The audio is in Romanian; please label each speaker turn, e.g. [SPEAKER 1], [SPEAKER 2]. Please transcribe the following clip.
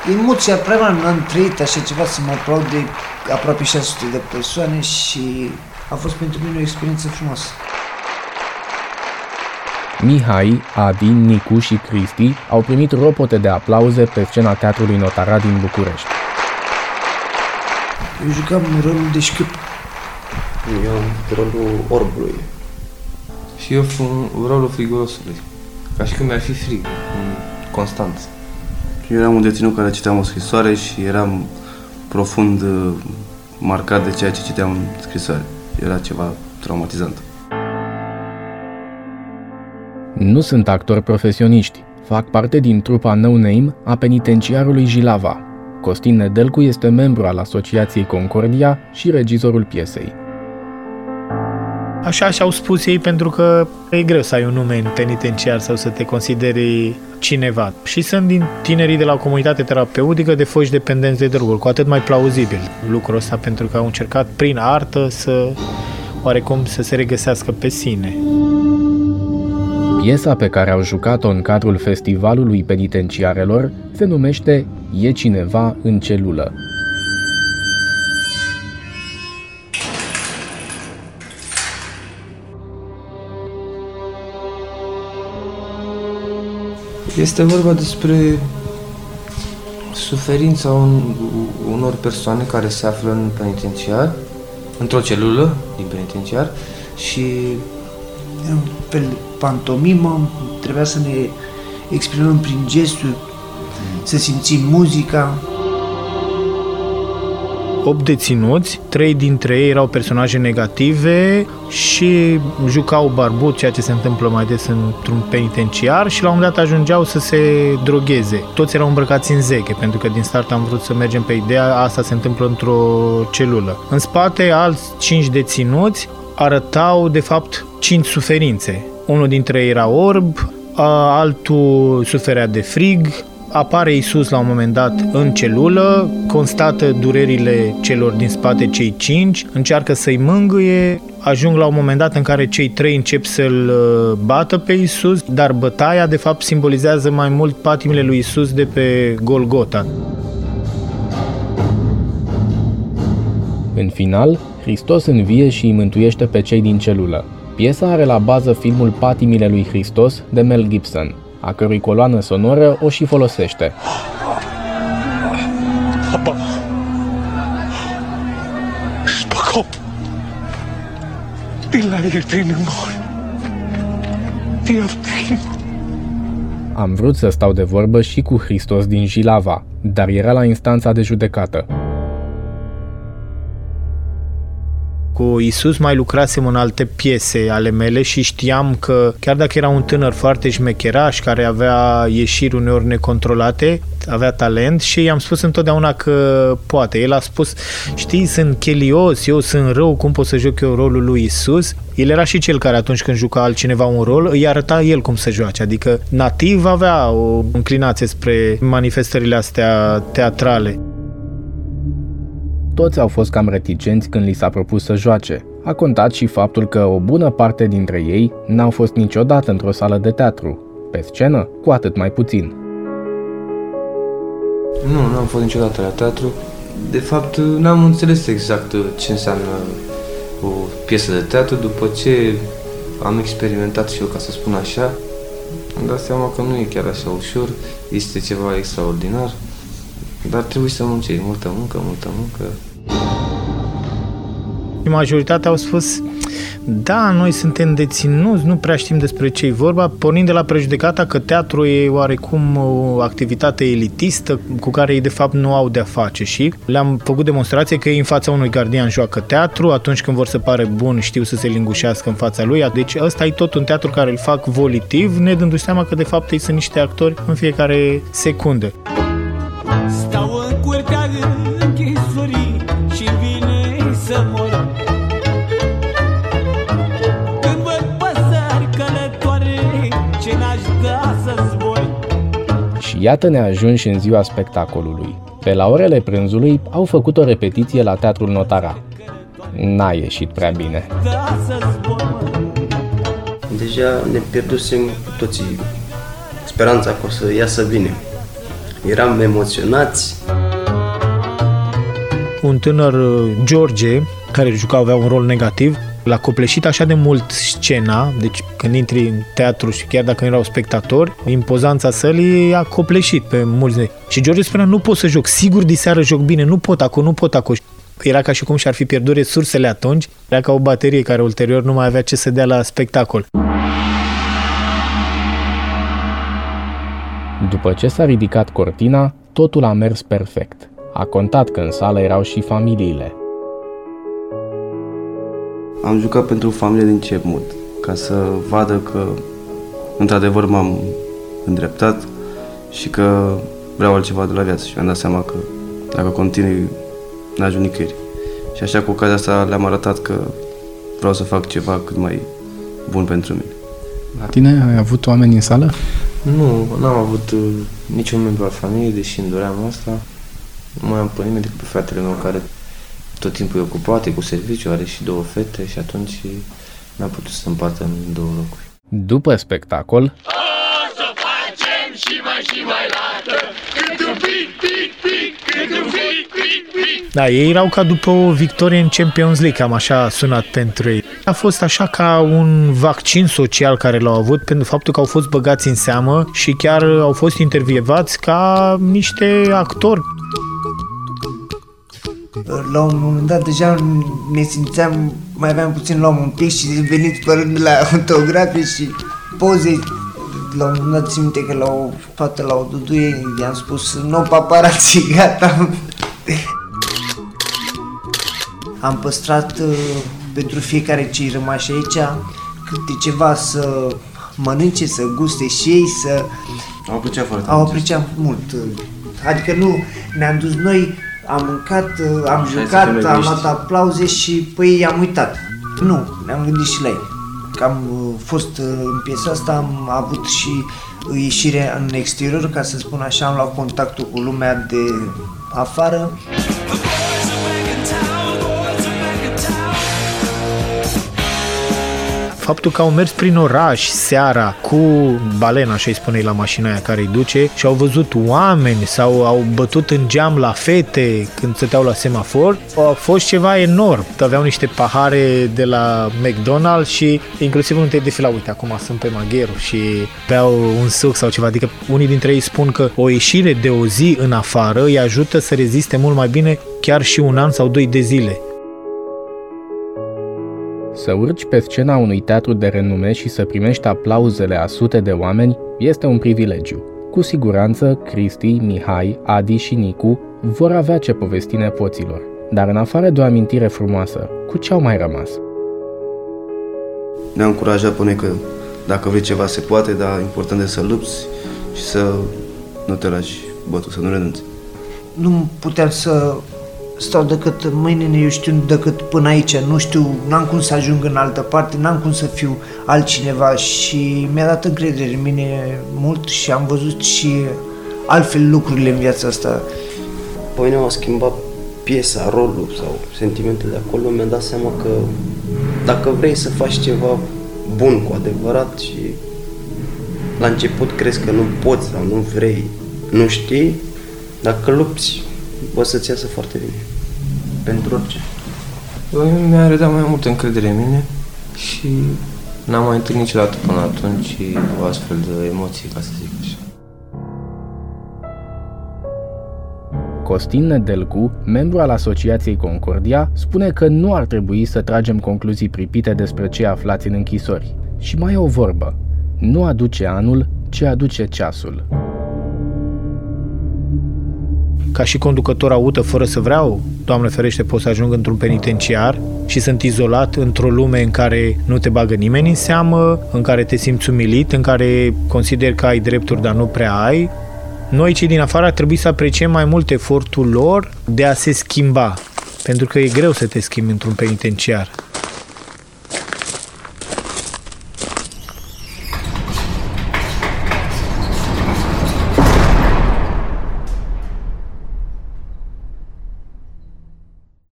[SPEAKER 1] Emoția prea n-am trăit așa ceva, să mă aplaud de aproape 600 de persoane și a fost pentru mine o experiență frumoasă.
[SPEAKER 2] Mihai, Adi, Nicu și Cristi au primit ropote de aplauze pe scena Teatrului Notara din București.
[SPEAKER 1] Eu jucam rolul de șchiop.
[SPEAKER 3] Eu am rolul orbului.
[SPEAKER 4] Și eu rolul frigorosului. Ca și cum mi-ar fi frig, constant.
[SPEAKER 3] Eu eram un deținut care citeam o scrisoare și eram profund marcat de ceea ce citeam în scrisoare. Era ceva traumatizant.
[SPEAKER 2] Nu sunt actori profesioniști. Fac parte din trupa No Name a penitenciarului Jilava. Costin Nedelcu este membru al Asociației Concordia și regizorul piesei.
[SPEAKER 5] Așa și-au spus ei pentru că e greu să ai un nume în penitenciar sau să te consideri cineva. Și sunt din tinerii de la comunitate terapeutică de foști dependenți de droguri, cu atât mai plauzibil lucrul ăsta, pentru că au încercat prin artă să oarecum să se regăsească pe sine.
[SPEAKER 2] Piesa pe care au jucat-o în cadrul festivalului penitenciarelor se numește E cineva în celulă.
[SPEAKER 4] Este vorba despre suferința unor persoane care se află în penitenciar, într-o celulă din penitenciar și
[SPEAKER 1] Era un fel de pantomimă, trebuia să ne exprimăm prin gesturi, să simțim muzica.
[SPEAKER 5] 8 deținuți, 3 dintre ei erau personaje negative și jucau barbut, ceea ce se întâmplă mai des într-un penitenciar, și la un moment dat ajungeau să se drogheze. Toți erau îmbrăcați în zeche, pentru că din start am vrut să mergem pe ideea asta se întâmplă într-o celulă. În spate, alți 5 deținuți arătau, de fapt, 5 suferințe. Unul dintre ei era orb, altul suferea de frig. Apare Iisus la un moment dat în celulă, constată durerile celor din spate, cei 5, încearcă să-i mângâie, ajung la un moment dat în care cei 3 încep să-l bată pe Iisus, dar bătaia de fapt simbolizează mai mult patimile lui Iisus de pe Golgota.
[SPEAKER 2] În final, Hristos învie și îi mântuiește pe cei din celulă. Piesa are la bază filmul Patimile lui Hristos de Mel Gibson, a cărui coloană sonoră o și folosește. Am vrut să stau de vorbă și cu Hristos din Jilava, dar era la instanța de judecată.
[SPEAKER 5] Cu Iisus mai lucrasem în alte piese ale mele și știam că chiar dacă era un tânăr foarte șmecheraș care avea ieșiri uneori necontrolate, avea talent și i-am spus întotdeauna că poate. El a spus, știi, sunt chelios, eu sunt rău, cum pot să joc eu rolul lui Iisus? El era și cel care atunci când juca altcineva un rol, îi arăta el cum să joace, adică nativ avea o înclinație spre manifestările astea teatrale.
[SPEAKER 2] Toți au fost cam reticenți când li s-a propus să joace. A contat și faptul că o bună parte dintre ei n-au fost niciodată într-o sală de teatru. Pe scenă, cu atât mai puțin.
[SPEAKER 4] Nu am fost niciodată la teatru. De fapt, n-am înțeles exact ce înseamnă o piesă de teatru. După ce am experimentat și eu, ca să spun așa, am dat seama că nu e chiar așa ușor, este ceva extraordinar, dar trebuie să muncești, multă muncă.
[SPEAKER 5] Majoritatea au spus, da, noi suntem deținuți, nu prea știm despre ce-i vorba, pornind de la prejudecata că teatru e oarecum o activitate elitistă cu care ei de fapt nu au de-a face și le-am făcut demonstrație că ei în fața unui gardian joacă teatru, atunci când vor să pare bun știu să se lingușească în fața lui, deci ăsta e tot un teatru care îl fac volitiv, ne dându-și seama că de fapt ei sunt niște actori în fiecare secundă.
[SPEAKER 6] Stau în curtea închisorii și vine să mor. Când văd păsări călătoare, ce n-aș da să zbor.
[SPEAKER 2] Și iată-ne ajunși în ziua spectacolului. Pe la orele prânzului au făcut o repetiție la Teatrul Notara. N-a ieșit prea bine.
[SPEAKER 3] Deja ne pierdusem cu toții speranța că o să iasă bine.
[SPEAKER 7] Eram emoționați.
[SPEAKER 5] Un tânăr, George, care avea un rol negativ, l-a copleșit așa de mult scena, deci când intri în teatru și chiar dacă nu erau spectatori, impozanța sălii a copleșit pe mulți. Și George spunea, nu pot să joc, sigur diseară joc bine, nu pot acum. Era ca și cum și-ar fi pierdut resursele atunci, era ca o baterie care ulterior nu mai avea ce să dea la spectacol.
[SPEAKER 2] După ce s-a ridicat cortina, totul a mers perfect. A contat că în sală erau și familiile.
[SPEAKER 3] Am jucat pentru familie din început, ca să vadă că într-adevăr m-am îndreptat și că vreau altceva de la viață și mi-am dat seama că dacă continui, n-ajung nicăieri. Și așa cu ocazia asta le-am arătat că vreau să fac ceva cât mai bun pentru mine.
[SPEAKER 2] La tine ai avut oameni în sală?
[SPEAKER 4] Nu, n-am avut niciun membru al familiei, deși îmi doream asta. Nu mai am pe nimeni decât pe fratele meu care tot timpul e ocupat, e cu serviciu, are și 2 fete și atunci n-a putut să împartă în 2 locuri.
[SPEAKER 2] După spectacol,
[SPEAKER 6] O să facem și mai lată, cât un pic, cât un pic.
[SPEAKER 5] Da, ei erau ca după o victorie în Champions League, cam așa a sunat pentru ei. A fost așa ca un vaccin social care l-au avut pentru faptul că au fost băgați în seamă și chiar au fost intervievați ca niște actori.
[SPEAKER 1] La un moment dat deja ne simțeam, mai aveam puțin, luam un pic și veniți părând la autografe și poze. La un moment dat țin minte că la o fată, la o duduie, i-am spus, nu paparații, gata. Am păstrat pentru fiecare cei rămași aici câte ceva să mănânce, să guste și ei, să...
[SPEAKER 3] Au apreciat foarte
[SPEAKER 1] mult. Au apreciat mult. Adică nu, ne-am dus noi, am mâncat, am jucat, am luat aplauze și pe ei i-am uitat. Nu, ne-am gândit și la ei. Că am fost în piesa asta, am avut și ieșire în exterior, ca să spun așa, am luat contactul cu lumea de afară.
[SPEAKER 5] Faptul că au mers prin oraș seara cu balena, așa îi spune la mașina aia care îi duce, și au văzut oameni sau au bătut în geam la fete când stăteau la semafor, a fost ceva enorm. Aveau niște pahare de la McDonald's și inclusiv unul te defila, uite, acum sunt pe magheru și beau un suc sau ceva. Adică unii dintre ei spun că o ieșire de o zi în afară îi ajută să reziste mult mai bine chiar și 1 an sau 2 de zile.
[SPEAKER 2] Să urci pe scena unui teatru de renume și să primești aplauzele a sute de oameni este un privilegiu. Cu siguranță, Cristi, Mihai, Adi și Nicu vor avea ce povesti nepoților. Dar în afară de o amintire frumoasă, cu ce au mai rămas?
[SPEAKER 3] Ne-a încurajat pe noi că dacă vrei ceva se poate, dar important e să lupți și să nu te lași bătut, să nu renunți.
[SPEAKER 1] Nu puteam să stau decât mâine, eu știu, decât până aici, nu știu, n-am cum să ajung în altă parte, n-am cum să fiu altcineva și mi-a dat încredere în mine mult și am văzut și altfel lucrurile în viața asta.
[SPEAKER 7] Pe mine m-a schimbat piesa, rolul sau sentimentele de acolo, mi-a dat seama că dacă vrei să faci ceva bun cu adevărat și la început crezi că nu poți sau nu vrei, nu știi, dacă lupți, o să-ți iasă foarte bine. Pentru orice.
[SPEAKER 4] Mi-a redat mai multă încredere în mine și n-am mai întâlnit niciodată până atunci o astfel de emoții, ca să zic așa.
[SPEAKER 2] Costin Nedelcu, membru al Asociației Concordia, spune că nu ar trebui să tragem concluzii pripite despre cei aflați în închisori. Și mai e o vorbă: nu aduce anul, ci aduce ceasul.
[SPEAKER 5] Ca și conducător auto fără să vreau, Doamne ferește, pot să ajung într-un penitenciar și sunt izolat într-o lume în care nu te bagă nimeni în seamă, în care te simți umilit, în care consideri că ai drepturi, dar nu prea ai. Noi, cei din afară, ar trebui să apreciem mai mult efortul lor de a se schimba, pentru că e greu să te schimbi într-un penitenciar.